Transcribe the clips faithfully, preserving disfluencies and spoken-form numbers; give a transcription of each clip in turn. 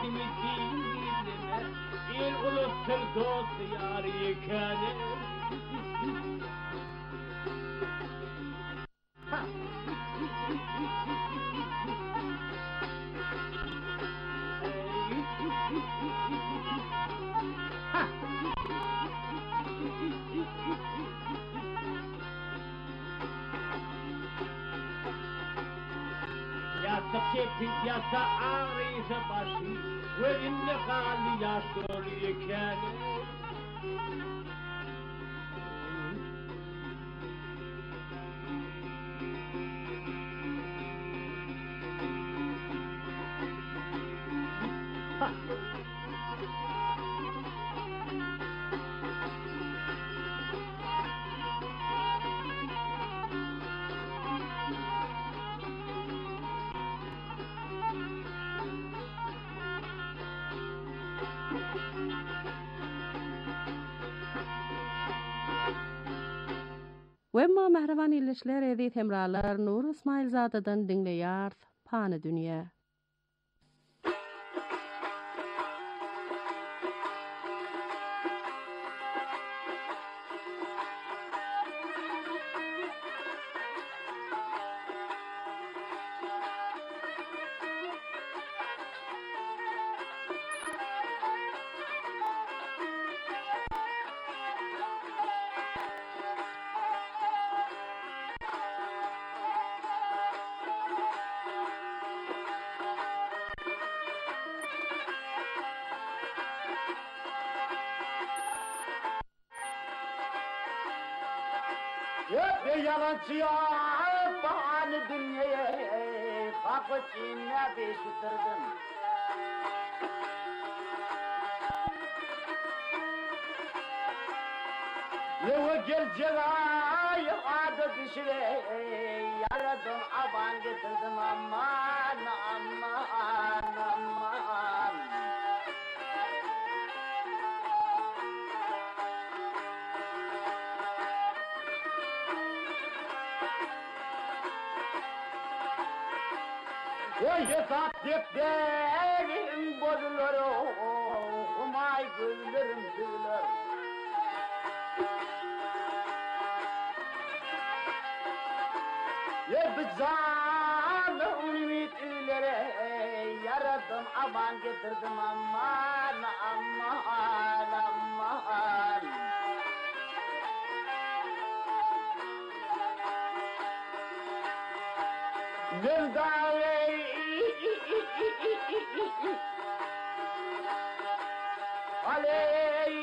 ismi dinleme, il uluttır dost yar yekâne. Yasa kepik yasa ağrıysa başı, verinde kaldı yastır yekâne. Wemma mehreban ilişler edip hemralar Nur İsmail Zadadan dinleyar Pani Dünya. Hep yalancıya bahane dünyaya kapı çiğne beştirdim. Yeva gelecek ay adı dişine yaradım aban getirdim aman aman aman. O hesap defterim bozulur, umay gözlerim sürülür. Ya bıcağını ümitlere yaradım aman getirdim aman aman aman. Zindale aley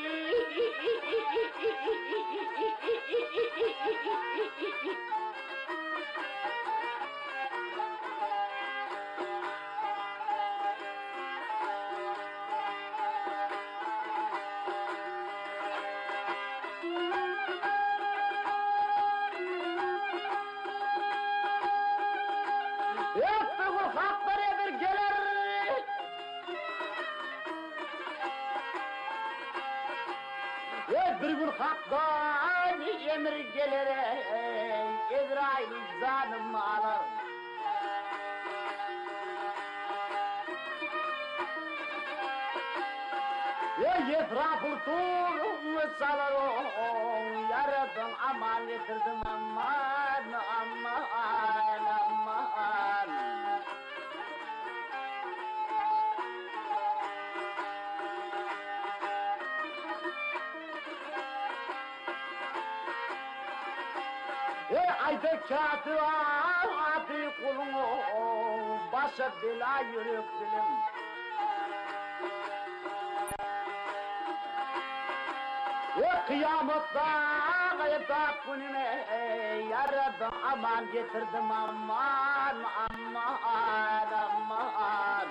bir gün hakdan emir gelir, Ezrail canımı alır. Ya etrafı tur salır, yaradım aman getirdim aman aman aman. Ayda kağıtı al, atı kulunu, başa bela yürüp dilim. O kıyametta gayda kunime, yaradım aman getirdim aman aman aman.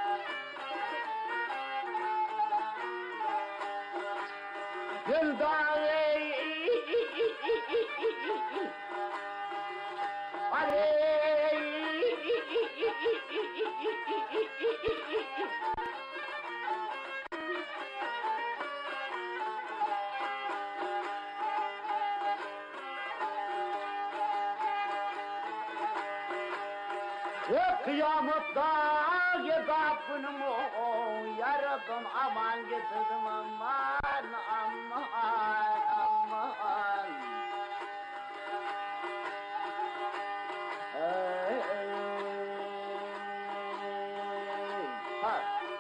Güldağı kıyametta gezapınımı Hayatım aman getirdim aman aman aman. Ey, ey, ha.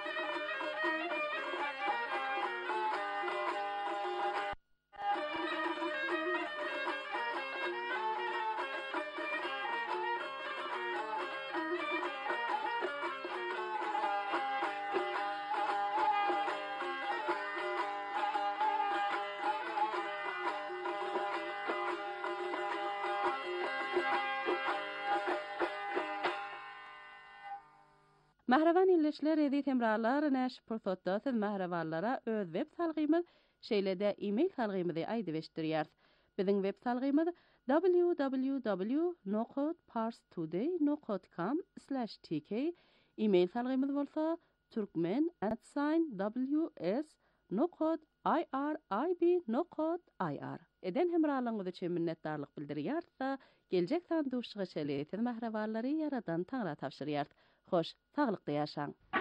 Mahravan ilişler edi temralar näş pursatda siz mahravanlara öz web salgymyz şeýlede e-mail salgymyzy aýdyp Biziň web salgymyz w w w nokta parstoday nokta com slash t k. E-mail salgymyz bolsa turkmen at w s nokta i r i b nokta i r. Eden hemralaňyz üçin minnetdarlyk bildirýärsa, geljek sanduşyga şeýle mahrawanlary yaradan taňra tapşyrýar. Hoş, sağlıklı yaşaň.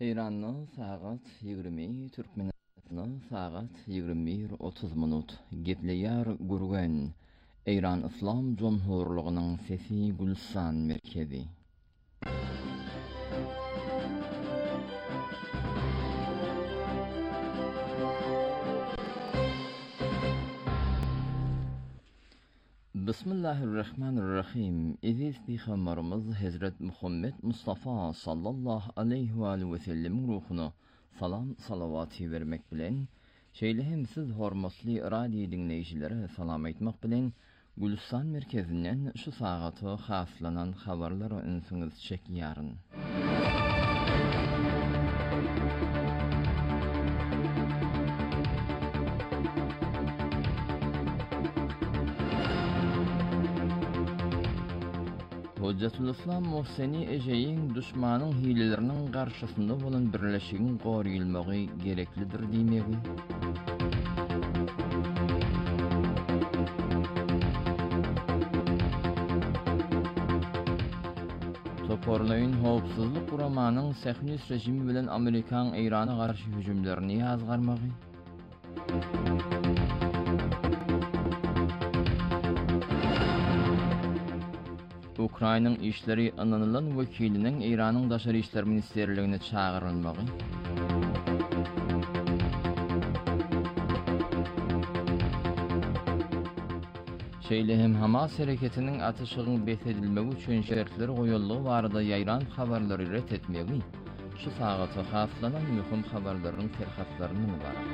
İran'ın saat yigirmi Türkmenistan'ın saat yigirmi bir otuz minut. Gepleýär gurgen İran İslam Cumhurluğunyň sesi Gülsan merkezi. Bismillahirrahmanirrahim. Eziz Peygamberimiz Hazret Muhammed Mustafa sallallahu aleyhi ve aleyhi ve sellem ruhuna salam salavati vermek bilen, şeýle hem siz hormatly radio dinleýijilere salam aýtmak bilen Gülsan merkezinden şu sagata haslanan habarlara ünsüňiz çekýäryn. Hujjatul Islam Muhseni Ejeýin düşmanyň hileleriniň garşysynda bolan birleşigin goýulmagy gereklidir diýmegi. Toporlaýyn howpsuzlyk guramanyň Sähnis rejimi bilen Amerikan Irana garşy hüjümlerini ýazgarmagy. Ukraynanyň işleri ananylan wekiliniň Iranyň daşary işler ministerligine çağırylmagy. Şeýle hem Hamas hereketiniň atyşygyň besedilmegi üçin şertleri goýuldygy barada ýaýran habarlary ret etmegi. Şu sagata haslanan möhüm habarlaryň terhatlaryny barada.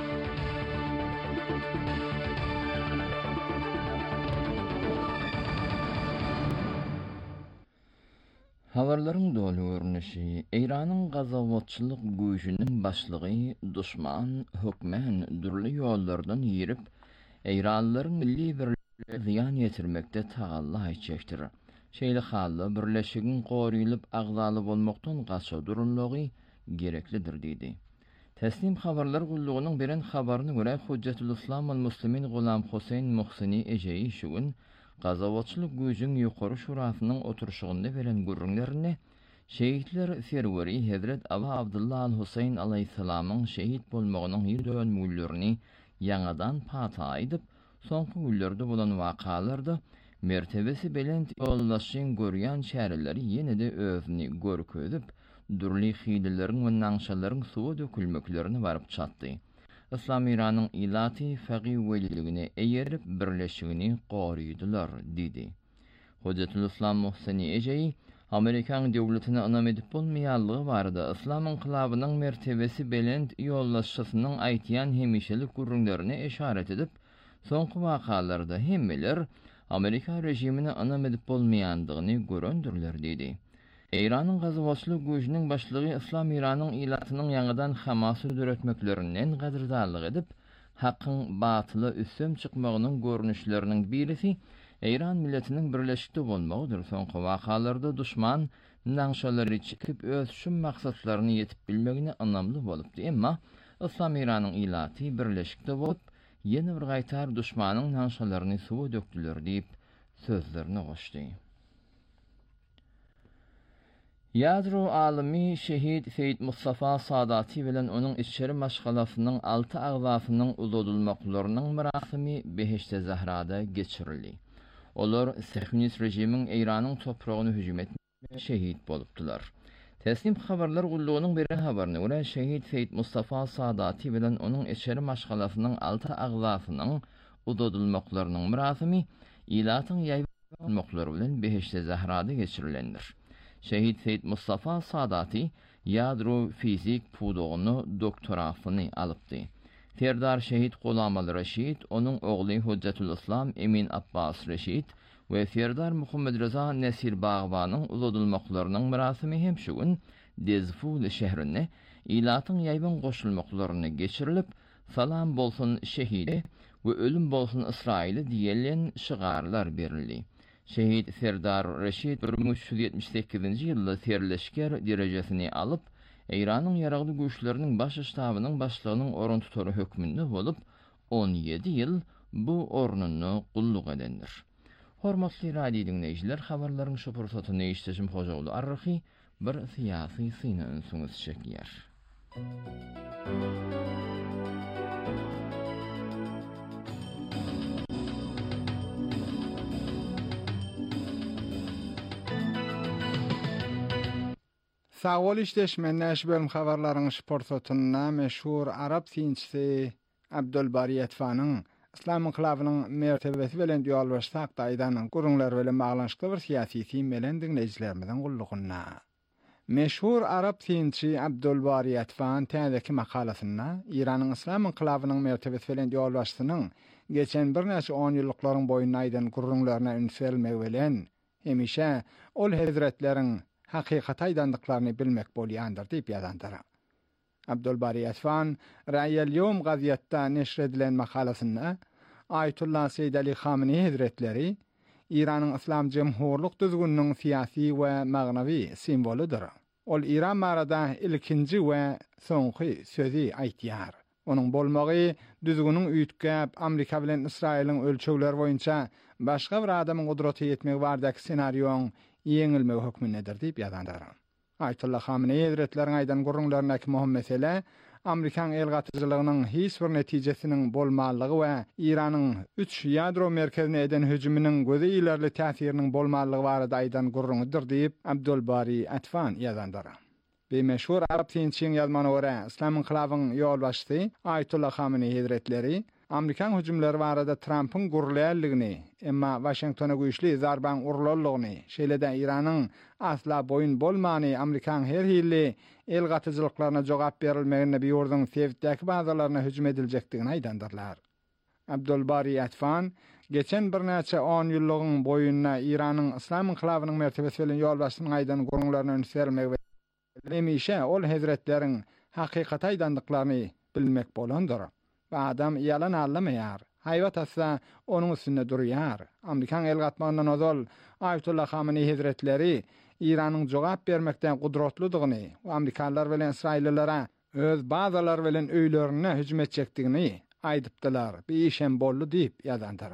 Habarlaryň dolu görnüşi, Iranyň gazawatçylyk güýjüniň başlygy düşman hökmen dürli ýollardan ýerip, Iranlylaryň milli birligine ziýan ýetirmekde tagalla etjekdir. Şeýle halda birleşigin goýulyp agzaly bolmakdan gaça durunlygy gereklidir diýdi. Teslim habarlar gullugynyň beren habaryna görä Hujjatul Islam wal Muslimin Gulam Husayn Muhseni Ejeýi şu gün gazawatçylyk güýjüň ýokary şurasynyň oturşygynda beren gürrüňlerini şehitler serweri Hazret Aba Abdullah al-Husayn aleyhissalamyň şehit bolmagynyň ýer dönmülerini ýangadan pata aýdyp, soňky günlerde bolan wakalarda mertebesi belent ýollaşyň görýän şäherleri ýene-de özüni görkezip, durly hileleriň we naňşalaryň suwa dökülmeklerini baryp çatdy. İslam İran'ın ilati faqih weliligine eýerip birleşigini goýdylar diýdi. Hujjatul Islam Muhseni Ejeýi Amerikan döwletine anam edip bolmaýanlygy barada İslam inqilabynyň mertebesi belent ýollaşysynyň aýtýan hemişelik gurrunlaryna eşaret edip, soňky wakalarda hemmeler Amerika rejimine anam edip bolmaýandygyny görendirler diýdi. Iranyň gazawatçylyk güýjüniň başlygy İslam İranyň ilatynyň ýangydan Hamasy döretmeklerinden gadyrdallyk edip, hakyň batyla üstün çykmagynyň görnüşleriniň birisi Iran milletiniň birleşikde bolmagydyr. Soňky wakalarda düşman naňşalary çykip öz şu maksatlaryny ýetip bilmegine anamly bolupdy. Emma İslam İranyň ilaty birleşikde bolup, ýene bir gaýtar düşmanyň naňşalaryny suwa dökdiler diýip sözlerini goşdy. Yadro alimi şehit Seyyid Mustafa Sadati bilen onun içeri maşgalasynyň altı agzasynyň uzatylmaklarynyň merasymy Beheşte Zahrada geçirildi. Olar Sähnis rejimiň Iranyň topragyny hüjüm etmekde şehit bolupdylar. Teslim habarlar gullugynyň beren habaryna görä şehit Seyyid Mustafa Sadati bilen onun içeri maşgalasynyň altı agzasynyň uzatylmaklarynyň merasymy ilatyň ýaýlanmaklary bilen Beheşte Zahrada geçirilendir. Şehit Seyyid Mustafa Sadati yadro fizik pudogyny doktorasyny alypdy. Ferdar şehit Gulamaly Reşid, onun ogly Hujjatul Islam Emin Abbas Reşid we Ferdar Muhammed Reza Nesir Bagbanyň uzatylmaklarynyň merasymy hem şu gün Dezful şäherine ilatyň ýaýban goşulmaklaryny geçirilip, salam bolsun şehide we ölüm bolsun İsraili diýilen şygarlar berildi. Şehit Serdar Reşid bir bin üç yüz ýetmiş sekizinji ýylda serleşker derejesini alyp, Iranyň ýaragly güýçleriniň baş ştabynyň başlygynyň orun tutary hökmünde bolup, on ýedi ýyl bu ornuny gulluk edendir. Hormatly radio dinleýijiler, habarlaryň şu pursatyny eşitişim hoja bolup arryhy, bir siyasi syny önsüňiz çekýär. Sağ ol işleşmen näş bölüm habarlaryň sportuna meşhur Arap synçisi Abdulbari Atfanyň İslam inqilabynyň mertebesi bilen ýol başlak daýdanyň gurunlar bilen baglanşykly bir siýasy tim bilen dinleýijilerimizden gullugyna. Meşhur Arap synçy Abdulbari Atfan täzeki makalasyna İranyň İslam inqilabynyň mertebesi bilen ýol başlygynyň geçen bir näçe on ýyllyklaryň boýuna aýdan gurunlaryna ünsürilmegi bilen hemişe ol hazretleriň haqiqat aýdandyklaryny bilmek bolýandyr diýip ýazandyr. Abdulbari Atfan Ra'yel Yom gazetinde neşr edilen makalasyna Ayetullah Seyyid Ali Khamenei Hazretleri İranyň İslam Jemhurlyk düzgüniniň siýasy we magnawy simvoludyr. Ol İran barada ilkinji we soňky sözi aýtýar. Onuň bolmagy düzgüniniň üýtgäp Amerika bilen Israýlyň ölçegleri boýunça başga bir adamyň gudraty ýetmegi bardaky senarioň ýeňilmegi hökmündedir diýip ýazandyr. Ayetullah Khamenei Hazretleriň aýdan gurrunlarynaky möhüm mesele Amerikan elgatyjylygynyň hiç bir netijesiniň bolmalygy we İranyň üç ýadro merkezine eden hüjüminiň gözi ilerli täsiriniň bolmalygy barada aýdan gurrunydyr diýip Abdulbari Atfan ýazandyr. Bir meşhur Arap synçyň ýazmana görä İslam inqilabynyň ýol başçysy Ayetullah Khamenei Hazretleri Amerikan hüjümleri barada Trump'ın gurulýanlygyny, emma Washingtona güýçli zarban urulýanlygyny, şeýle-de İranyň asla boyun bolmany Amerikan her hilli elgatyjylyklaryna jogap berilmegine bir ýurdun sevdäki bazalaryna hüjüm ediljekdigini aýdandyrlar. Abdulbari Atfan geçen bir näçe on ýyllygyň boýuna İranyň İslam inqilabynyň mertebesi bilen ýol başlygynyň aýdan gurunlaryna ünsürilmegi hemişe ol hazretleriň haqiqat aýdandyklaryny bilmek bolandyr. Ve adam yalan anlamaýar. Haýwat atsa onuň üstünde durýar. Amerikan elgatmagyndan ozal Ayetullah Khamenei Hazretleri İranyň jogap bermekden gudratlydygyny we Amerikanlar bilen Israýlylara öz bazalary bilen öýlerine hüjüm etjekdigini aýdypdylar. Bir işem boldy diýip ýazandyr.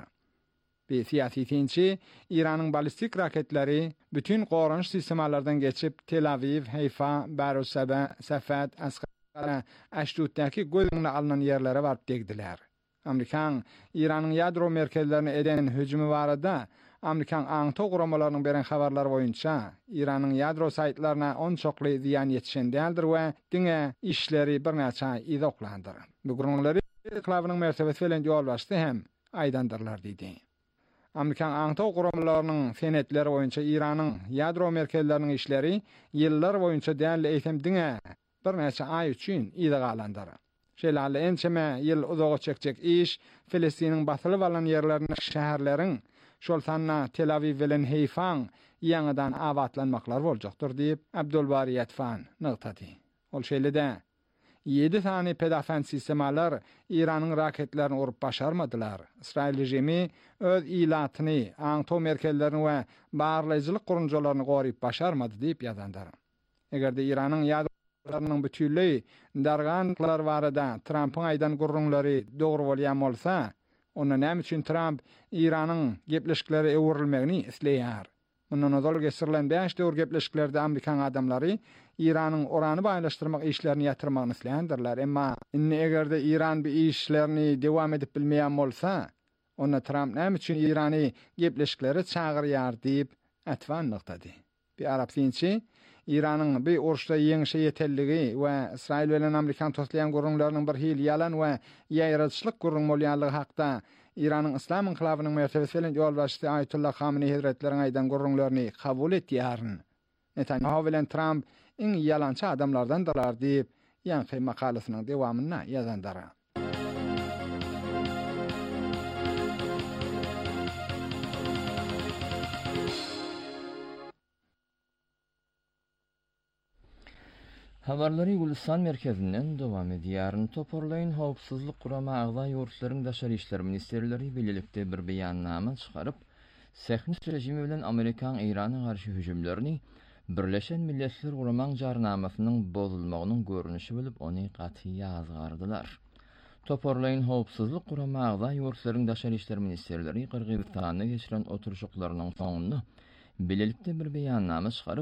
Bir siýasy synçy İranyň balistik raketleri bütün goranyş sistemalardan geçip Tel Aviv, Hayfa, Beersheba, Safed, Asqara, Ashdoddaky gözüňe alynan ýerlere baryp degdiler. Amerikan İranyň ýadro merkezlerine eden hüjümi barada Amerikan aňto guramalarynyň beren habarlary boýunça İranyň ýadro saýtlaryna on çokly ziýan ýetişen däldir we diňe işleri bir näçe izoklandyr. Bu gurulary inqilabynyň mertebesi bilen ýol başdy hem aýdandyrlar diýdi. Amerikan aňto guramalarynyň senetleri boýunça İranyň ýadro merkezleriniň işleri ýyllar boýunça däl eýsem diňe bir näçe ay üçin ýygalandyr. Şeýle ençeme ýyl uzaga çekjek iş Filistiniň batyly bolan ýerleriniň şäherleriň şol sanna Tel Aviv bilen Hayfaň ýaňydan awatlanmaklar boljakdyr diýip Abdulbari Atfan nykdady. Ol şeýle-de ýedi tane pedafan sistemalar İranyň raketlerini urup başarmadylar. İsrail rejimi öz ilatyny, aňto merkezlerini we barlyjylyk gurunjalaryny goryp başarmady diýip ýazandyr. Egerde İranyň ýadrolarnyň bütünlüği darganlar barada Trump'ın aýdan gurrunlary dogry bolýan bolsa, onda näme üçin Trump İranyň gepleşikleri öwrilmegini isleýär? Mundan ozal geçirilen beş döwür gepleşiklerde Amerikan adamlary İranyň orany baýlaşdyrmak işlerini ýatyrmagyny isleýändirler. Emma inni egerde İran bir işlerini dewam edip bilmeýän bolsa, onda Trump näme üçin İrany gepleşikleri çagyrýar diýip Atfan nykdady. Bir Arap synçy İranyň bir uruşda ýeňişe ýetelligi we Israil bilen Amerikan toslayan gurrunlarynyň bir hil yalan we ýaýraçylyk gurrun bolýanlygy hakda İranyň İslam inqilabynyň mertebesi bilen ýol başçysy Ayetullah Khamenei Hazretleriň aýdan gurrunlaryny kabul etýäryn. Netanyahu bilen Trump iň yalançy adamlardandylar diýip ýanky makalasynyň dewamyna ýazandyr. Habarlary Gulistan merkezinden dowam edýär. Toporlaýyn howpsuzlyk gurama agza ýurtlaryň daşary işler ministerleri bilelikde bir beýannama çykaryp, Sähnis rejimi bilen Amerikan Irana garşy hüjümlerini Birleşen Milletler Guramaň jarnamasynyň bozulmagynyň görnüşi bolup ony gaty ýazgardylar. Toporlaýyn howpsuzlyk gurama agza ýurtlaryň daşary işler ministerleri Kyrgyzstanda geçiren oturuşuklarynyň soňunda bilelikde bir beýannama çykaryp,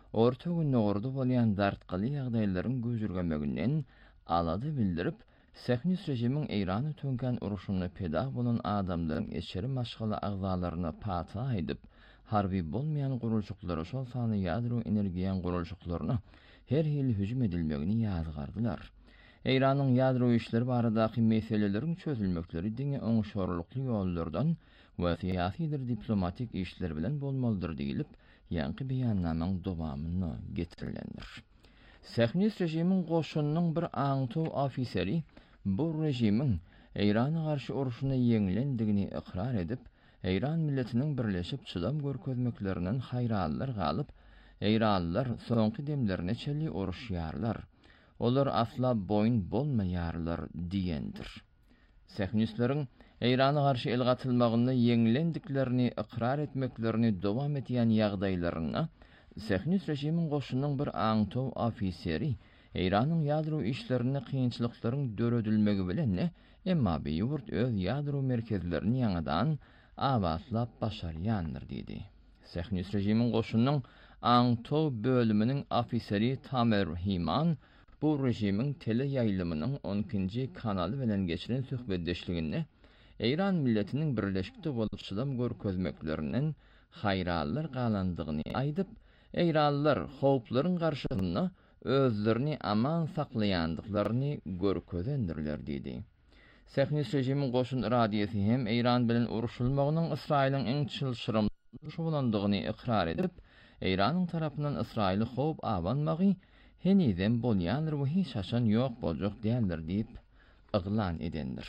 orta günogurda bolýan dartgaly ýagdaýlaryň göjürgenmeginden alady bildirip, Sähnis rejimiň Eýrany tönken uruşyny peda bolan adamlaryň eşeri maşgala agzalaryna pata edip, harbi bolmayan gurulşuklary şol sany ýadro energiýa gurulşuklaryna her hili hüjüm edilmegini ýazgardylar. Eýranyň ýadro işleri baradaky meseleleriň çözülmekleri diňe oňşarlykly ýollardan we syýasydyr diplomatik işler bilen bolmalydyr diýilip, ýanky beýannamaň dowamyny getirilendir. Sähnis rejimiň goşunynyň bir aňtow ofiseri bu rejimiň Eýrana garşy uruşyny ýeňilendigini ikrar edip, Eýran milletiniň birleşip çydam görkezmeklerinden haýranlar galyp, Eýranlylar soňky demlerine çeli uruşýarlar. Olar asla boyun bolmaýarlar diýendir. Sähnisleriň Eýrana garşy el gatylmagyny ýeňilendiklerini ikrar etmeklerini dowam etýän ýagdaýlaryna Sähnis rejimiň goşunynyň bir aňtow ofiseri Eýranyň ýadro işlerini kynçylyklaryň döredilmegi bilen emma beýurt öz ýadro merkezlerini ýangydan awatlap başarýandyr diýdi. Sähnis rejimiň goşunynyň aňtow bölüminiň ofiseri Tamer Himan bu rejimiň tele ýaýlymynyň on ikinji kanaly bilen geçiren söhbetdeşligini Eýran milletiniň birleşikde bolup çydam görkezmeklerinden haýranlar galandygyny aýdyp, Eýranlylar howplaryň garşysynda özlerini aman saklaýandyklaryny görkezendirler diýdi. Sähnis rejimiň goşun radiýasy hem Eýran bilen uruşulmagynyň Israýlyň iň çylşyrymly bolandygyny ikrar edip, Eýranyň tarapyndan Israýly howp awanmagy heniden bolýandyr we hiç haçan ýok boljak diýerler diýip yglan edendir.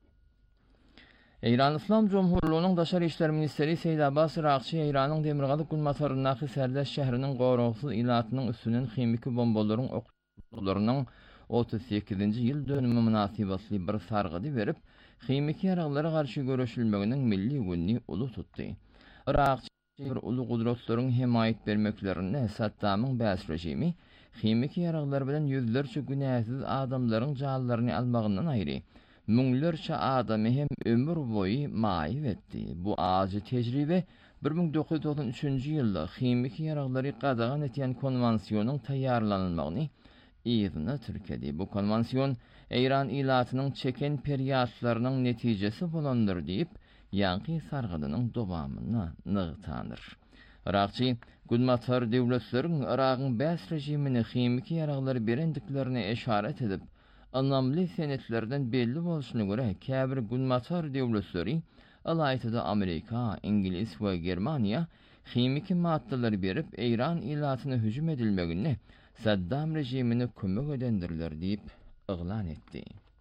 Eýran Islam Jomhurlygynyň Daşary işler ministeri Seýid Abbas Irakçy Eýranyň Demirgaly Gulmataryndaky Särdaş şäheriniň goragsyz ilatynyň üstünden hemiki bombalaryň okularynyň otuz sekizinji ýyl dönümi münasibetli bir sargady berip, hemiki ýaraglary garşy görüşilmeginiň milli günni uly tutdy. Irakçy bir uly gudratlaryň himayet bermeklerine Saddamyň bäs rejimi hemiki ýaraglar bilen ýüzlerçe günäsiz adamlaryň janlaryny almagyndan aýry müňlerçe adamy hem ömür boýy maýyp etdi. Bu azy tejribe bir ming dokuz yüz doksan üçinji ýylda hemiki ýaraglary gadagan etýän konwensiýonyň taýýarlanmagyny ýygyna türkedi. Bu konwensiýon Eýran ilatynyň çeken periýatlarynyň netijesi bolandyr diýip, ýanky sargadynyň dowamyny nygtandyr. Irakçy Gulmatar döwletleriň Iragyň bäs rejimini hemiki ýaraglary berendiklerini eşaret edip, anlamly senetlerden belli bolşuny görä käbir Gulmatar döwletleri alaytyda Amerika, İngiliz we Germaniýa hemiki maddalary berip Eýran ilatyna hüjüm edilmegini Saddam rejimini kömek edendirler diýip yglan etdi.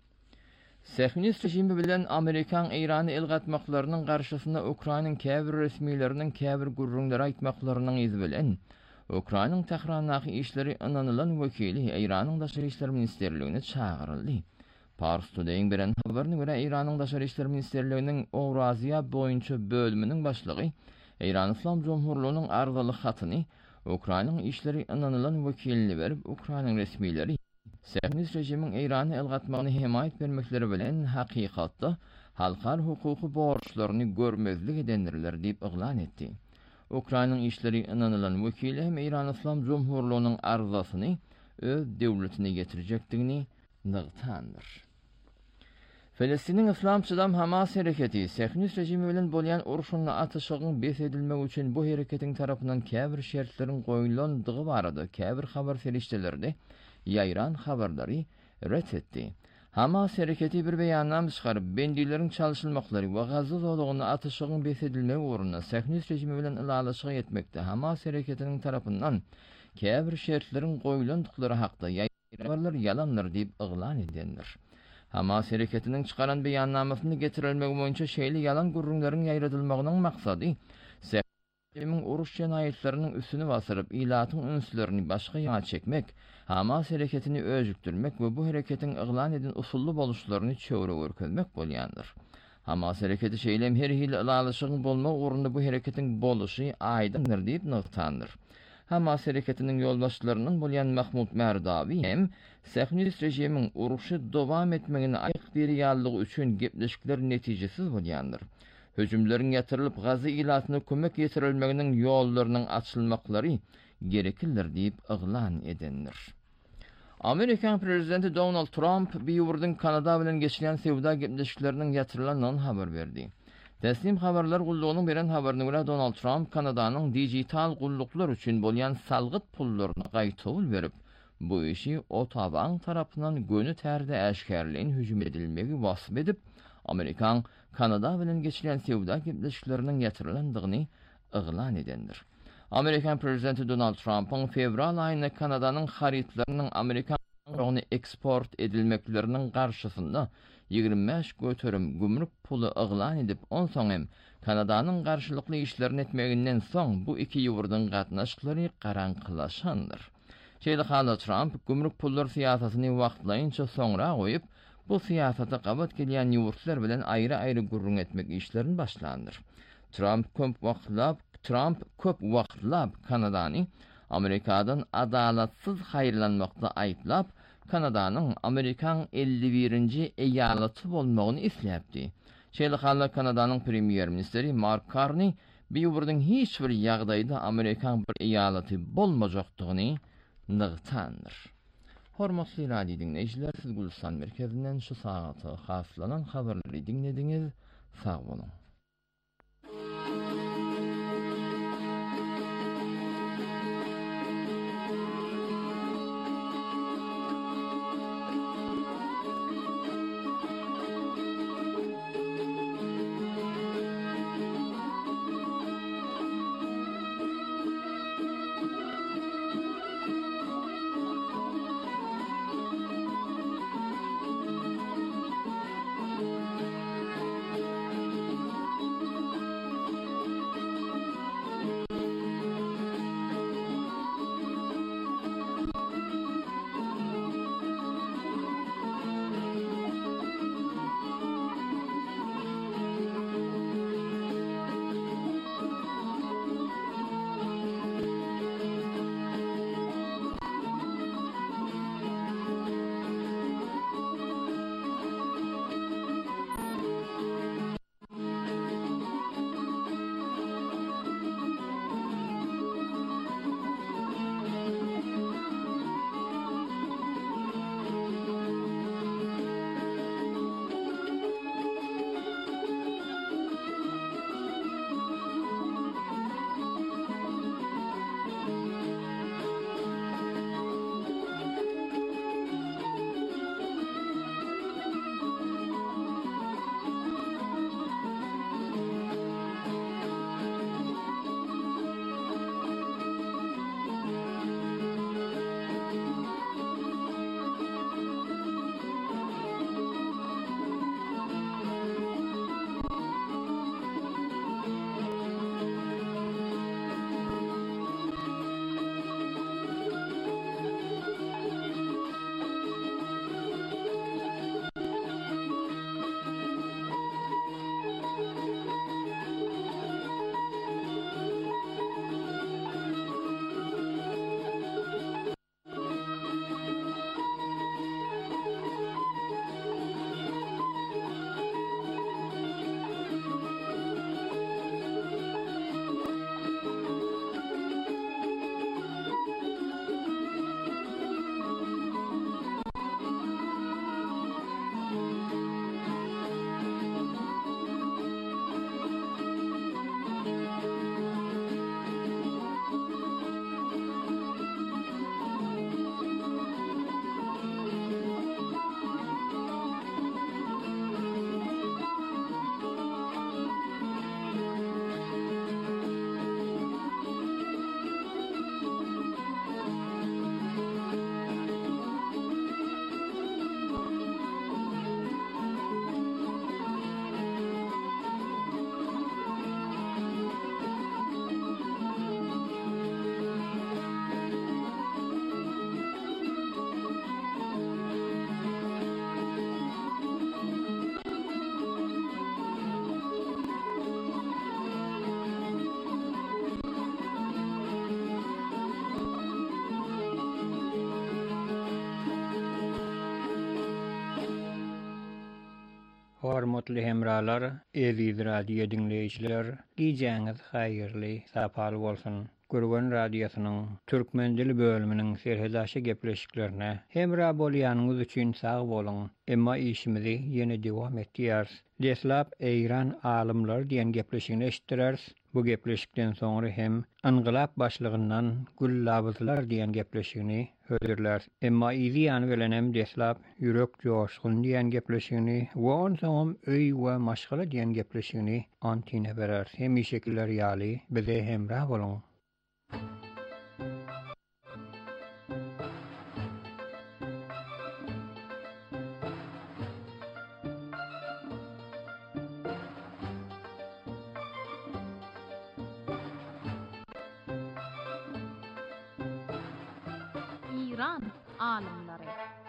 Sähnis rejimi bilen Amerikan Eýrany el gatmaklarynyň garşysynda Ukrainanyň käbir resmiýleriniň käbir gurrunlary aýtmaklarynyň izi bilen Ukrainanyň Tehranaky işleri ananylan wekili Eýranyň Daşary işler ministerligine çağıryldy. Pars Today'ň beren habaryna görä Eýranyň Daşary işler ministerliginiň Ewraziýa boýunça bölüminiň başlygy Eýran Islam Jomhurlygynyň arzaly hatyny Ukrainanyň işleri ananylan wekilini berip, Ukrainanyň resmiýleri Sähnis rejimiň Eýrany el gatmagyny himayet bermekleri bilen hakykatda halkar hukuky borçlaryny görmezlik edendirler diýip yglan etdi. Ukrainanyň işleri ananylan wekili hem Eýran Islam Jomhurlygynyň arzasyny öz döwletine getirecekdigini nygtandyr. Filistiniň Islam Çydam Hamas hereketi Sähnis rejimi bilen bolýan uruşyny atyşygyň bes edilmegi üçin bu hereketiň tarapyndan käbir şertleriň goýulandygy barada käbir habar ferişteleri ýaýran habardary ret etdi. Hamas hereketi bir beýannama çykaryp, bendilerin çalışylmaklary we Gazza zowlugyny atyşygyň bes edilmegi ugruna Sähnis rejimi bilen ilalaşyk etmekde Hamas hereketiniň tarapyndan käbir şertleriň goýulandyklary hakda ýaýranlar ýalanlar diýip yglan edendir. Hamas hereketiniň çykaran beýannamasyny getirilmegi boýunça şeýle ýalan gurrunlaryň ýaýradylmagynyň maksady Sähnisimiň uruş jenaýetleriniň üstüne basyryp, ilatyň ünslerini başga ýağa çekmek, Hamas hereketini öjükdirmek we bu hereketiň yglan eden usully boluşlaryny çöwre görkezmek bolýandyr. Hamas hereketi şeýlem her hili ilalaşygyň bolma ugrunda bu hereketiň boluşy aýdyndyr diýip nygtandyr. Hamas hereketiniň ýolbaşçylarynyň bolýan Mahmud Merdawi hem Sähnis rejimiň uruşy dowam etmegini aýyk berýärligi üçin gepleşikler netijesiz bolýandyr. Hüjümleriň ýatyrylyp Gaza ilatyna kömek ýetirilmeginiň ýollarynyň açylmaklary gerekildir diýip yglan edendir. Amerikan prezidenti Donald Trump bir ýurdun Kanada bilen geçilen sewda gepleşikleriniň ýatyrylandygyny habar berdi. Teslim habarlar gullugynyň beren habaryna görä Donald Trump Kanadanyň dijital gulluklar üçin bolýan salgyt pullaryny gaýtabyl berip, bu işi Ottawa tarapyndan gönü tärde äşkärliğin hüjüm edilmegi wasyp edip, Amerikan Kanada bilen geçilen sewda gepleşikleriniň ýatyrylandygyny yglan edendir. Amerikan prezidenti Donald Trump'ın fevral ayında Kanada'nın haritlarının Amerikan ýa-ni eksport edilmeklerinin karşısında ýygrimi beş götürüm gümrük pulu yglan edip, on soň hem Kanada'nın karşılıklı işlerini etmeginden soň bu iki ýurdun gatnaşyklary garaňkylaşandyr. Şeýle hally Trump gümrük pullar siýasatyny wagtlaýynça soňra goýup, bu siýasata gabat gelýän ýurtlar bilen aýry-aýry gurrun etmek işlerini başlandyr. Trump köp wagtlap Trump köp wagtlap Kanadany Amerikadan adalatsız haýyrlanmakda aýplap, Kanadanyň Amerikan elli birinji eýalaty bolmagyny isläpdi. Şeýle hally Kanadanyň premier ministeri Mark Carney bir ýurdun hiç bir ýagdaýda Amerikan bir eýalaty bolmajakdygyny nygtandyr. Hormatly radio dinleýijiler, siz Gülstan merkezinden şu sagaty haslanan habarlary dinlediňiz. Sag bolun. Hormatly hemralar, eziz radio dinleýijiler, giýjäňiz haýyrly, sapal bolsun. Gurban radiosynyň türkmen dili bölüminiň serhedaşy gepleşiklerine hemra bolýanyňyz üçin sag boluň. Emma işimizi ýene dowam etdirýär. Deslap Eýran alymlar diýen gepleşigini eşitdirär. Bu gepleşikden soňra hem Angylaap başlygyndan Gullabızlar diýen gepleşigini höderler. Emma ýa-ni bilenem deslap ýürek joşgun diýen gepleşigini we on soňam öý we maşgala diýen gepleşigini antine berer. Hem şekiller ýaly bize hemra boluň. İran alımları.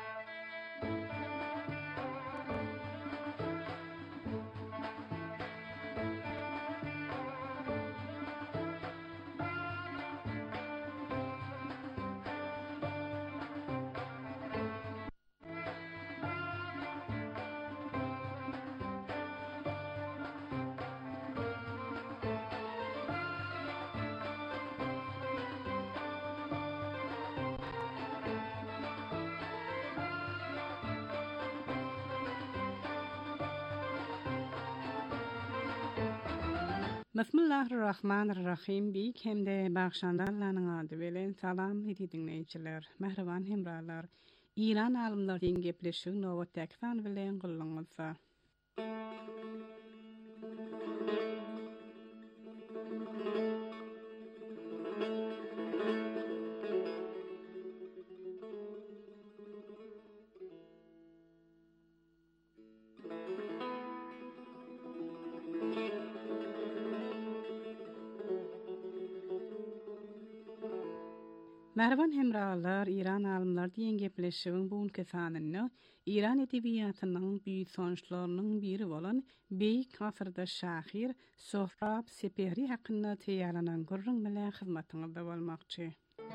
Bismillahirrahmanirrahim. Bik hemde bagşandallanyň ady bilen salam edip dinleýijiler. Mehriban hemralar. İran alymlary diýen gepleşik Nowotdakdan bilen gullanylsa. Merhaban hemralar, İran alımlar diýen gepleşigiň bugunky sanyny İran edebiýatynyň büýük soňçlarynyň biri bolan beýik asyrda şahyr Sohrab Sepehri hakynda teýýarlanan gurrun bilen hyzmatyňyzda bolmakçy.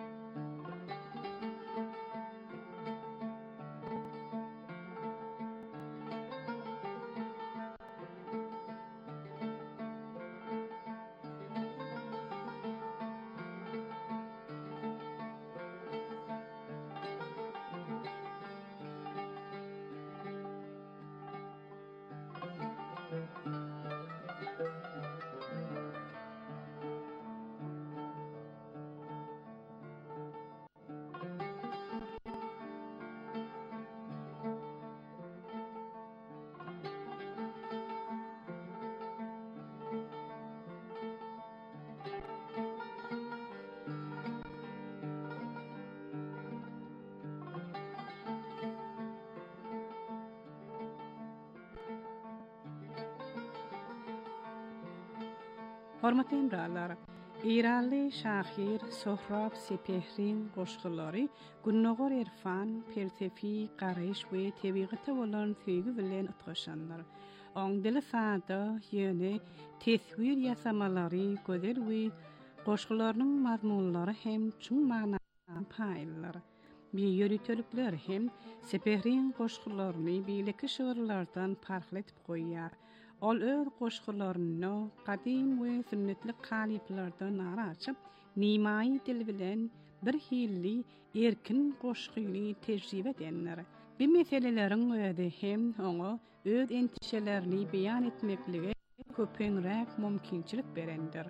Hormatly hemralar, İranly şahyr Sohrab Sepehriň goşgulary Gunnogor Erfan, Persefi, Garaýş we tebigaty bolan söýgü bilen utgaşanlar. Oň dili sada, ýöne teswir ýasamalary gözel we goşgularynyň mazmunlary hem çuň magnaly paýlar. Bir ýöretörükler hem Sepehriň goşgularyny beýleki şygyrlardan farkly etip goýýar. Ol öz goşgularyny kadym we sünnetli kalyplardan araçyp, nimaý dil bilen bir hilli erkin goşgyly tejribe edenler. Bu meseleleriň öýde hem oňa öz entişelerini beýan etmeklige köpeňrek mümkinçilik berendir.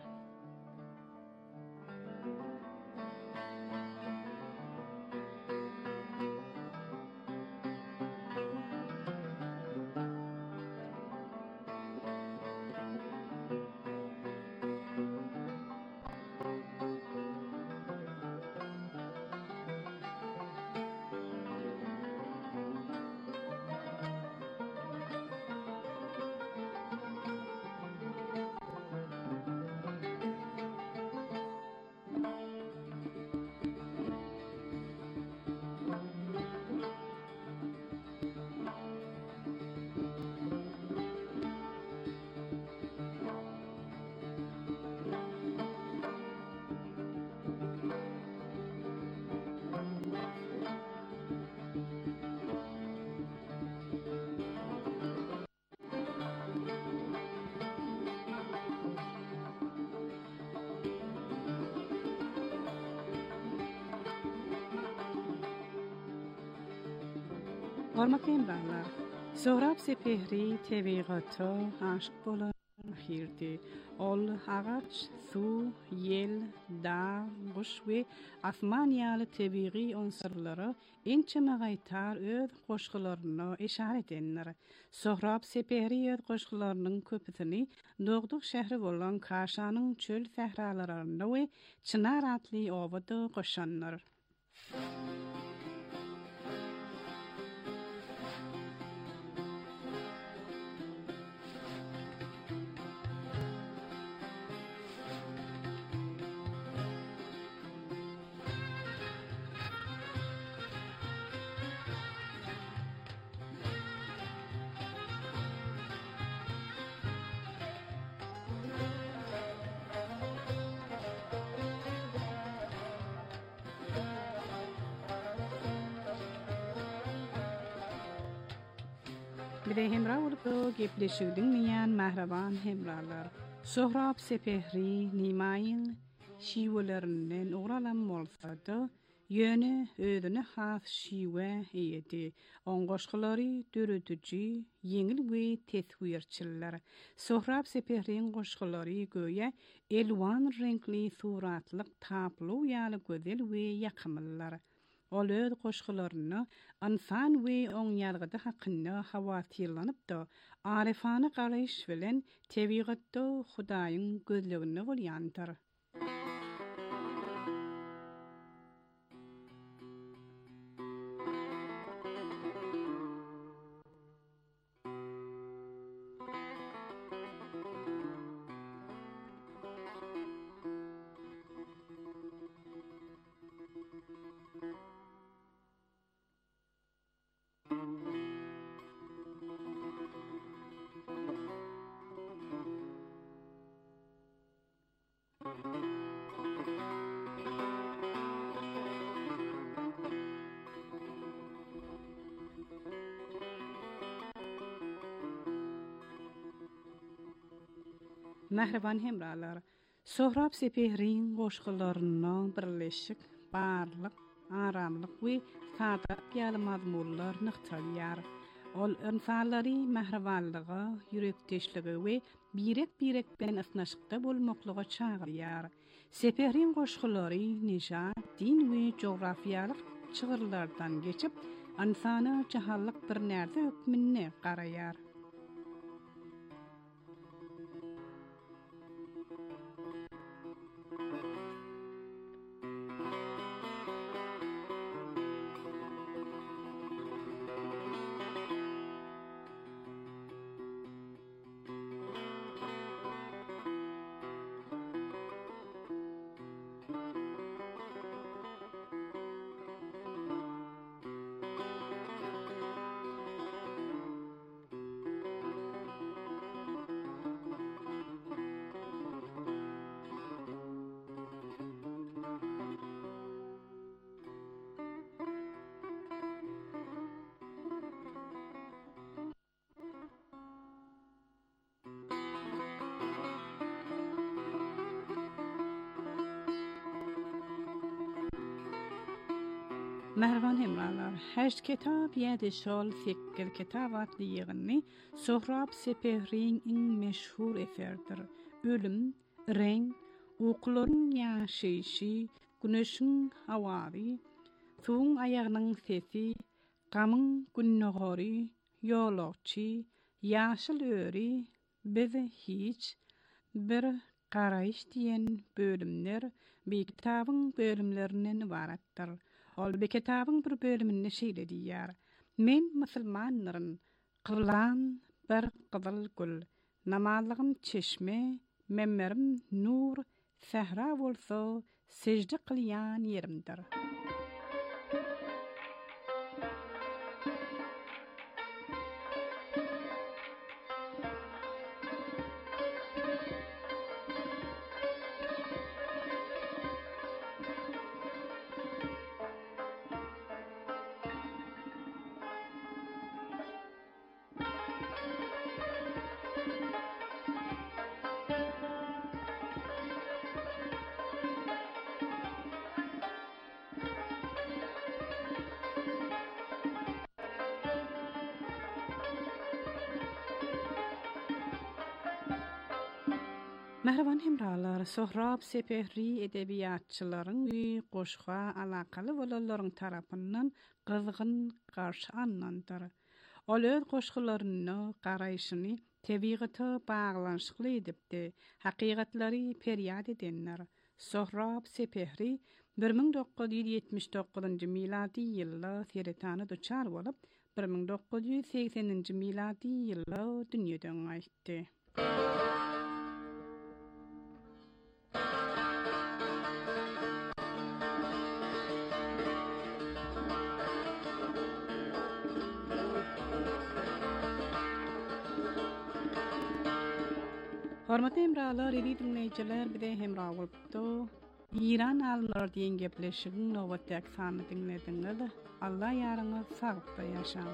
Gormak emralar. Sohrab Sepehri tebigato aşk bolan hirdi. Ol ağaç, su, yel, dağ, kuş ve asmaniyalı tebiği unsurları ençe magaytar öz qoşgularına işaret enler. Sohrab Sepehri öz qoşgularının köpüsini Doğduk şehri bolan Kaşanın çöl sehralarında ve Çınar atlı ovada qoşanlar. Bide hemra olup gepleşigdiň meýän mähreban hemralar. Sohrab Sepehri nimaýyň şiwelerinden uğralan bolsa-da, ýöne özüne has şiwe eýedi. Oňgoşgulary dürüdüji, ýeňil we teswirçiller. Sohrab Sepehriň goşgulary göýe elwan renkli suratlyk taplu ýaly gözel we ýakymlylar. Ol öz goşgularyny ansan we oňýargyda hakynda hawatyrlanyp da arifany garaýş bilen tebigatda Hudaýyň gözlegini bolýandyr. Mähreban hemralar, Sohrab Sepehriň goşgularyna birleşik, barlyk, aramlyk we sadat ýaly mazmunlar nyktalýar. Ol insanlary mährebanlyga, ýürekdeşligi we birek-birek bilen asnaşykda bolmaklyga çagyrýar. Sepehriň goşgulary nijat, din we jografiýalyk çygyrlardan geçip, insana jahallyk bir närse hökmüne garaýar. Mähreban hemralar, heşt kitap ýa-da şol sekil kitap atly ýygyny Sohrab Sepehriň iň meşhur eserdir. Ölüm, renk, uklaryň ýaşaýşy, güneşiň hawary, suwuň aýagynyň sesi, gamyň günnogary, ýolagçy, ýaşyl öri, bizi hiç bir garaýş diýen bölümler bir kitabyň bölümlerinden ibaratdyr. Ol bir kitabyň bir bölümini şeýle diýär. Men musulmanlarym, qylan bir gyzyl gül, namazlygym çeşme, memmerim nur, sehra bolsa secde qilýan yerimdir. Mehriban hemralar, Sohrab Sepehri edebiyatçıların we goşga alakalı bolanlaryň tarapyndan gyzgyn garşy alnandyr. Ol öz goşgularyny, garaýşyny tebigaty baglanşykly edipdi. Hakykatlary periýad edenler. Sohrab Sepehri bir ming dokuz yüz ýetmiş dokuzynjy miladi ýylda seretany duçar bolup, bir ming dokuz yüz sekseninjy miladi ýylda dünýeden gaýtdy. Hormatly hemralar, edi dinleýijiler, bide hemra bolupdy. İran alymlary diýen gepleşigiň nowatdaky sany dinlediňiz. Allah ýaryňyz sagykda ýaşaň.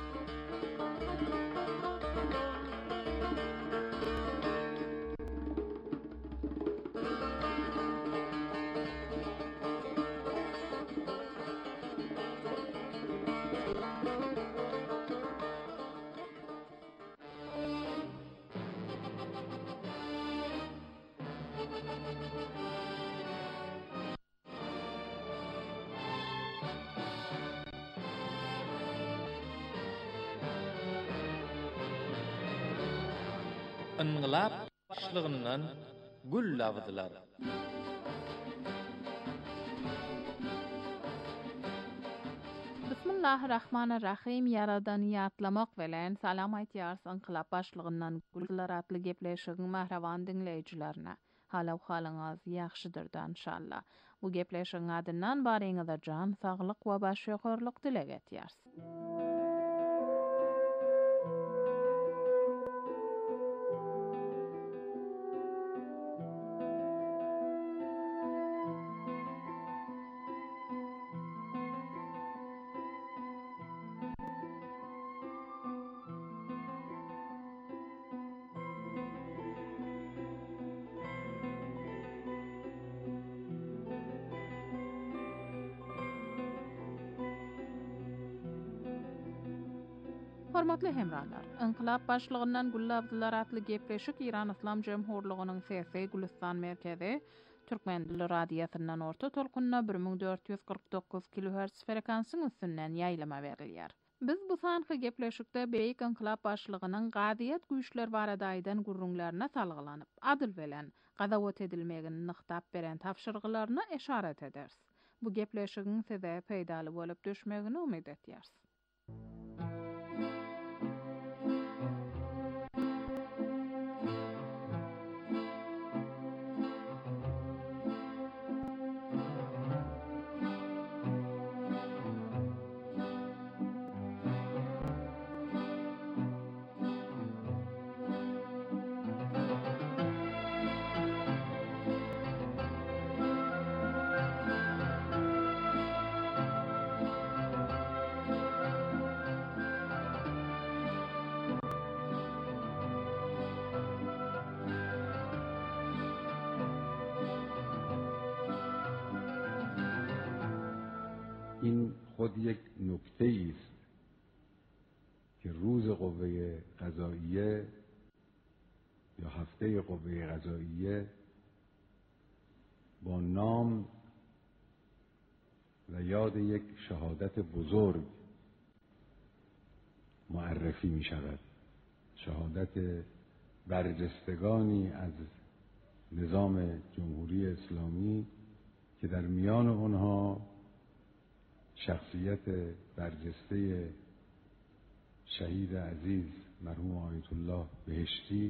Inqilab başlygyndan gül lawzylar. Bismillahirrahmanirrahim. Yaradan ýatlamak bilen salam aýtýars inqilab başlygyndan güllar atly gepleşigiň mahrawan dinleýijilerine. Halaw halyňyz ýaxşydyr inşallah. Bu gepleşigiň adyndan baryňyza jan saglyk we baş ýokarlyk dilek etýärs. Hormatly hemralar, inqilab başlygyndan gullabdylar atly gepleşik İran Islam Jemhurlygynyň Sesi Gülistan merkezi Türkmen dili radiýasyndan orta tolkunna bir ming dört yüz kırk dokuz kilohertz frekansyň üstünden ýaýlama berilýär. Biz bu sanky gepleşikde beýik inqilab başlygynyň gaziýet güýçler baradaýdan gurrunlaryna salgylanyp, adyl bilen gazawat edilmegini nyktap beren tapşyrgylaryna eşaret ederiz. Bu gepleşigiň size peýdaly bolup düşmegini umyt etýärs. این خود یک نکته است که روز قوه قضاییه یا هفته قوه قضاییه با نام و یاد یک شهادت بزرگ معرفی می شود. شهادت برجستگانی از نظام جمهوری اسلامی که در میان آنها شخصیت برجسته شهید عزیز مرحوم آیت الله بهشتی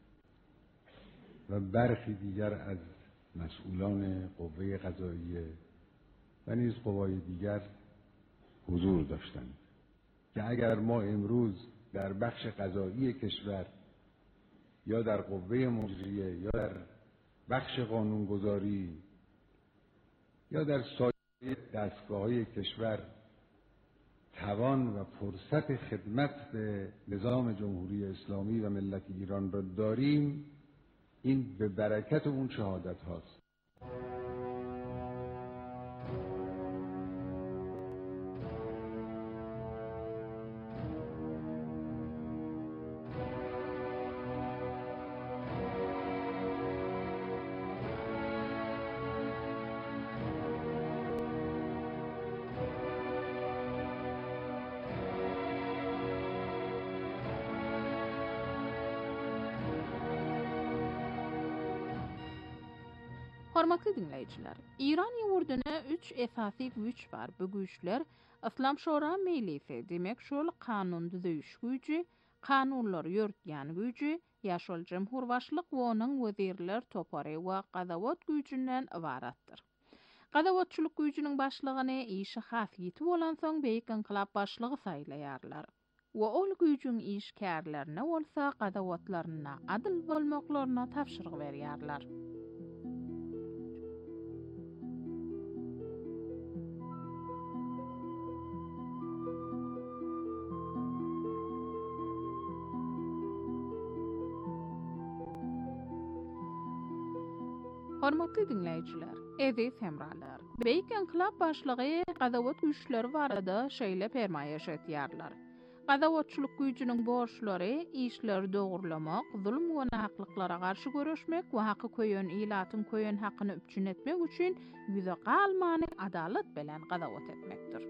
و برخی دیگر از مسئولان قوه قضاییه و نیز قوای دیگر حضور داشتند که اگر ما امروز در بخش قضایی کشور یا در قوه مجریه یا در بخش قانونگذاری یا در سایر دستگاه‌های کشور توان و فرصت خدمت به نظام جمهوری اسلامی و ملت ایران را داریم، این به برکت اون شهادت هاست. Hormatly dinleyijiler, İran ýurduna üç esasy güýç bar. Bu güýçler Islam Şora Mejlisi, demek şol kanun düzüýüş güýji, kanunlar ýörtýän güýji, ýa-şol jemhur başlyk we onuň wezirler topary we gazawat güýjünden ibaratdyr. Gazawatçylyk güýjüniň başlygyny işi hasýeti bolan soň beýik inqilab başlygy saýlaýarlar. We ol güýjüň işkärlerine bolsa gazawatlaryna adyl bolmaklaryna tapşyryk berýärler. Hormatly dinleyijiler, eziz hemralar, beýik inqilab başlygy gazawat güýçleri barada şeýle permaýeş etýärler. Gazawatçylyk güýjüniň borçlary işleri dogurlamak, zulm we nahaklyklara garşy göreşmek we haky köýen ilatyň köýen hakyny üpçün etmek üçin ýüze galmany adalet bilen gazawat etmekdir.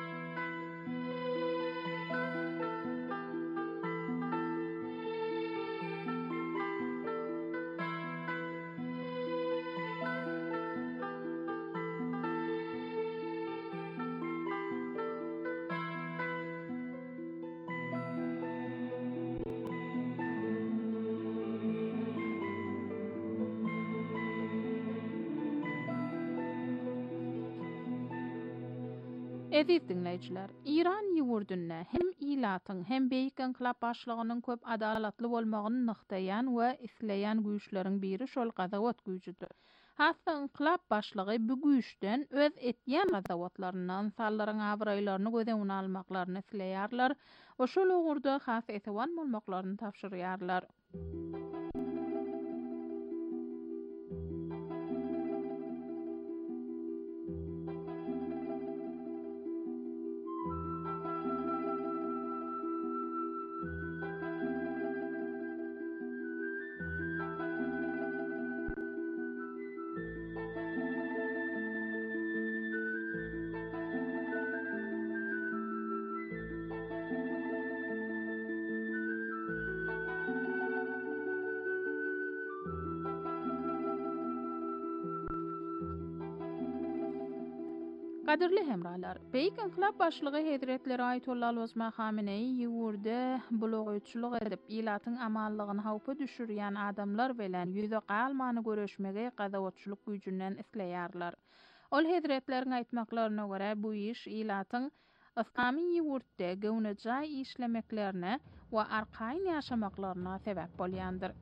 Eziz dinleyijiler, İran ýurduna hem ilatyň hem beýik inqilab başlygynyň köp adalatly bolmagyny nykdaýan we isleýän güýçleriň biri şol gazawat güýjüdir. Hatda inqilab başlygy bu güýçden öz etýän gazawatlaryndan insanlaryň abraýlaryny göze almaklaryny isleýärler we şol ugurda has etewan bolmaklaryny tapşyrýarlar. Kadirli hemralar, beýik inqilab başlygy Hazretleri Ayetullah Ozma Hamenei ýurda blogaýçylyk edip ilatyň amallygyny hawpa düşürýän adamlar bilen ýüze galmany göreşmege gazawatçylyk güýjünden isleýärler. Ol Hazretleriň aýtmaklaryna görä bu iş ilatyň Islamy ýurtda göwnejä işlemeklerine we arkaýyn ýaşamaklaryna sebäp bolýandyr.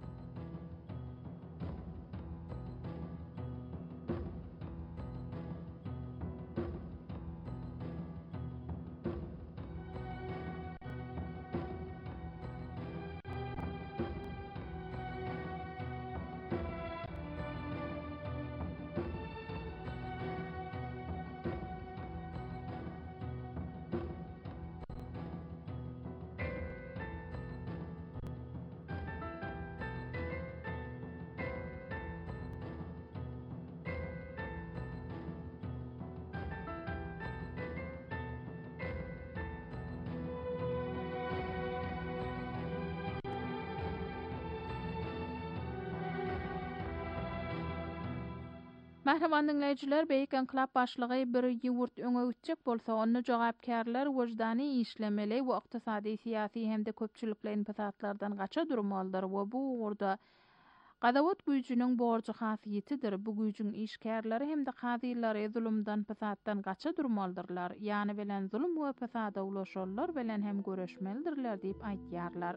Mähreman dinleyijiler, beýik inqilab başlygy bir ýurt öňe gitjek bolsa, onu jogapkärler wejdany işlemeli we ykdysady, syýasy hemde köpçüliklerin fasatlardan gaça durmalydyr we bu ugurda gazawat güýjüniň borjy hasýetidir. Bu güýjüň işkärleri hemde gadylary zulümdan, fasatdan gaça durmalydyrlar. Ýani bilen zulüm we fasada ulaşanlar bilen hem göreşmelidirler diýip aýtýarlar.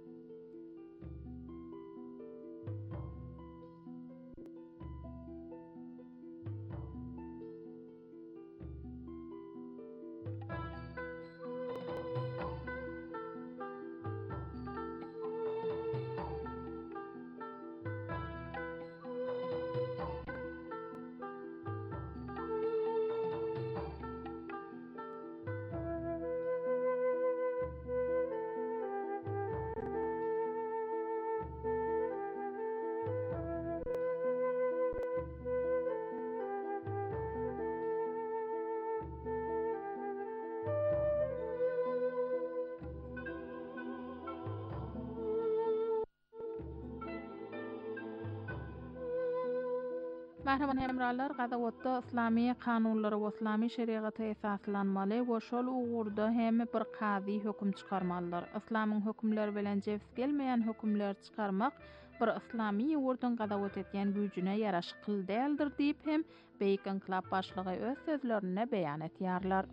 Merhaban hemrallar, Gazawatda İslami kanunları we İslami şeriaty esaslanmaly we şol ugurda hem bir kazi höküm çykarmalylar. İslamyň hökümleri bilen jebs gelmeýän hökümler çykarmak bir İslami ýurduň gazawat etýän güýjüne ýaraşykly däldir diýip hem Beýik Inqilab başlygy öz sözlerine beýan etýärler.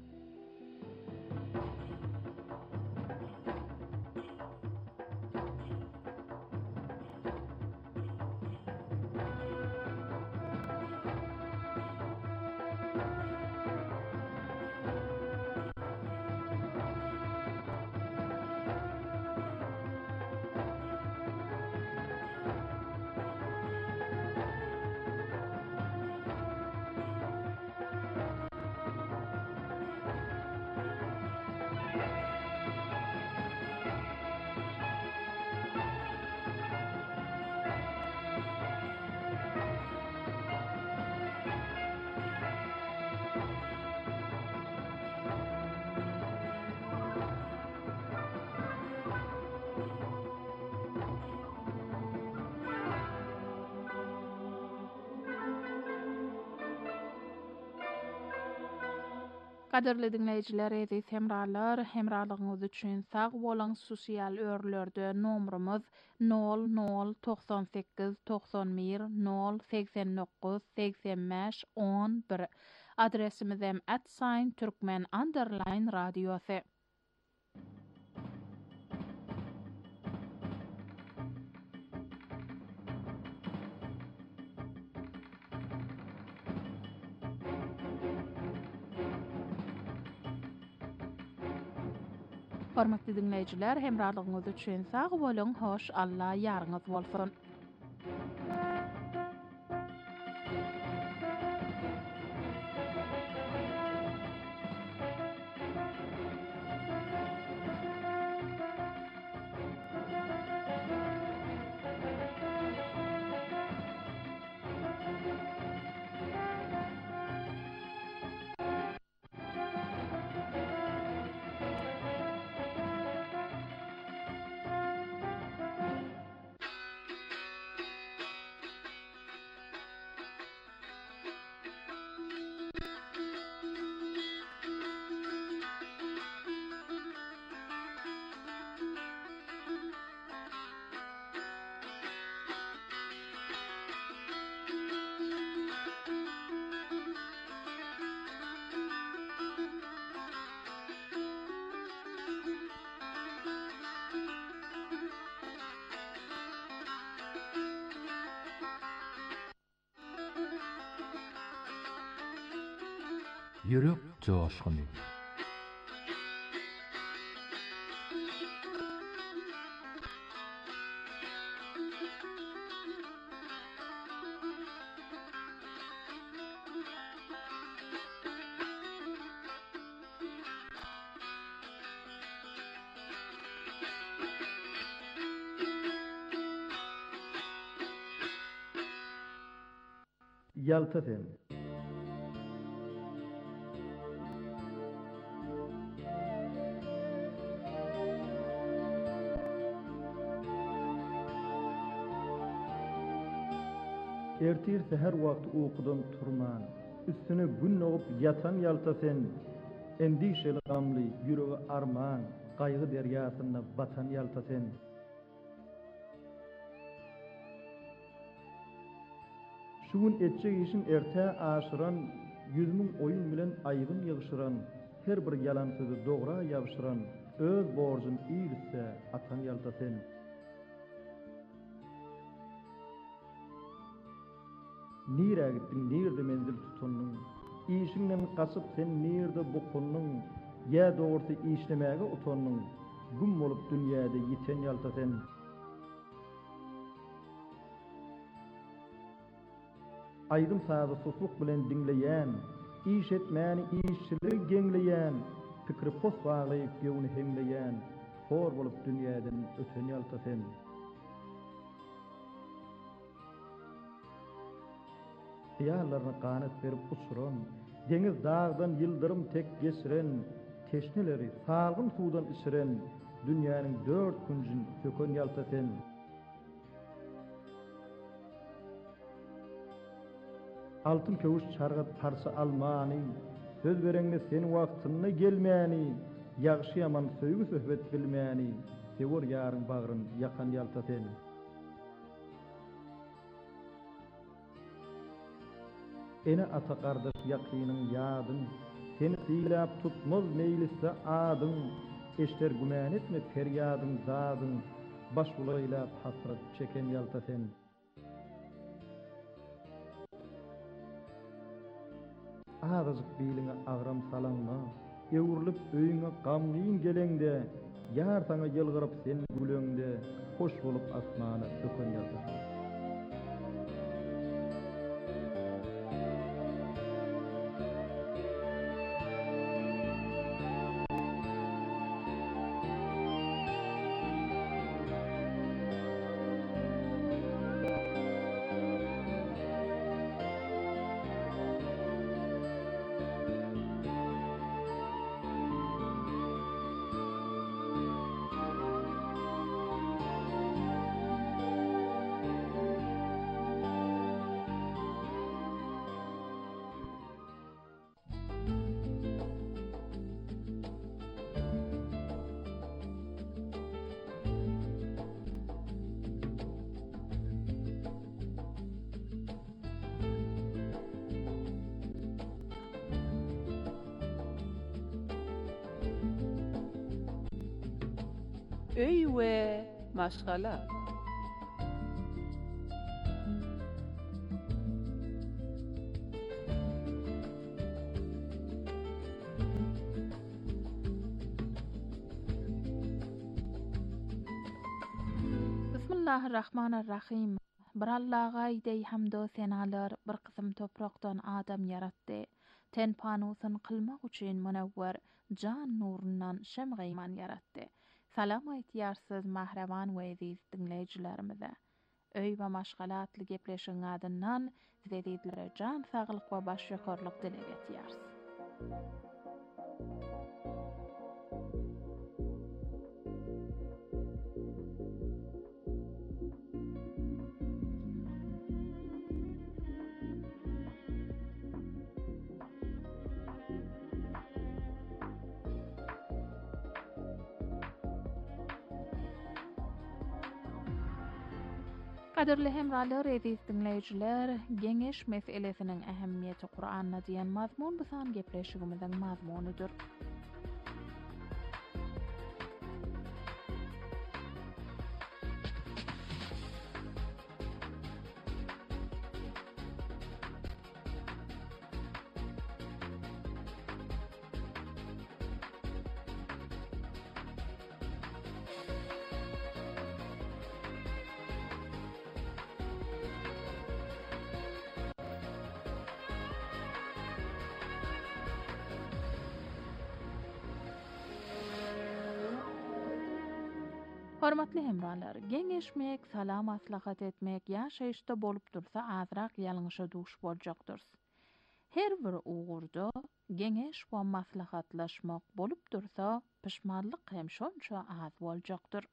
Kaderli dinleyijiler, eziz hemralar, hemralygyňyz üçin sag bolan sosial örlerde nomrumuz nol nol doksan sekiz doksan bir nol seksen dokuz seksen beş on bir. Adresimiz hem at sign türkmen underline radiosu. Hormatly dinleyijiler, hemralygyňyz üçin sag bolun, hoş, Allah ýaryňyz bolsun. Yürek coşkuny. Yalta sen. Ertir seher wagt okudan turman, üstüne gün oğup yatan yalta sen, endişeli gamly ýüregi arman, gaýgy derýasyna batan yalta sen. Şugun etjek işin erte aşıran, yüzmün oyun bilen aýgyn ýygşyran, her bir yalan sözi dogra ýabşyran, öz borjun iýilse atan yalta sen. Nire gittin, nirde menzil tutunun, işinden kasıp sen nirde bukunun, ya doğrusu işlemege utonun, güm olup dünyada yiten yalta sen. Aydın sazı susluk bilen dinleyen, iş etmeni işçilik gengleyen, fikri pos bağlayıp yevni hemleyen, hor bolup dünyadan öten yalta sen. Hiyallarına kanat verip uçuran, deniz dağdan yıldırım tek geçiren, teşneleri salgın sudan içiren, dünyanın dört küncün sökön yalta sen. Altın köwüş çargat parça almany, söz bereňde sen wagtyna gelmäni, ýagşy ýaman söýgü söhbet bilmäni, sewer ýaryň bagryn ýakan ýalta sen. Ene ata kardeş yakynyň ýadyň, seni syýlap tutmaz meýlise adyň, eşder gümän etme feryadyň zadyň, baş bulaýlap hasrat çeken ýalta sen. Azyk biline agram salanma, ewrilip öýüňe gamlyn gelende, ýar saňa ýylgyryp sen gülüňde, hoş bolup asmana döken ýalta. Öý we maşgala. Bismillahirrahmanirrahim. Bir Allah'a ýa hamdo senalar, bir kysym toprakdan adam yaratdy. Ten panusyny kılmak üçin munawwer jan nurundan şemgyman yaratdy. Salam aýtýarsyz mahraman we aziz dinleýijilerimize. Öý we maşgalatly gepleşiň adyndan sizlere jan saglyk we baş ýokarlyk dilek etýäris. Kaderli hemralar, aziz dinleyijiler, geňeş meselesiniň ähemmiýeti Kur'an'a diýen mazmun bu san gepleşigimiziň mazmunydyr. Hormatly hemralar, geňeşmek, salam maslahat etmek ýaşaýyşda bolup dursa azrak ýalňyşa duş boljakdyr. Her bir ugurda geňeş we maslahatlaşmak bolup dursa pişmanlyk hem şonça az boljakdyr.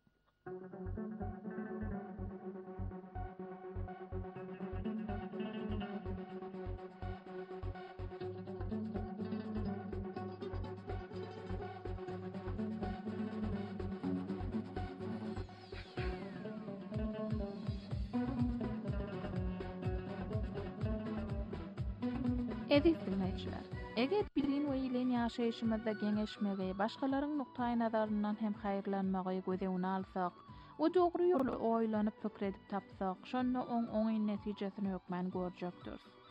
Aziz dinleyijiler, eger bilin we ilen ýaşaýyşymyzda geňeşmegi, başgalaryň nuktaý nazaryndan hem haýyrlanmagy göze alsak, o dogry ýoly oýlanyp pikir edip tapsak, şonda oň oňy netijesini hökmen görjekdir.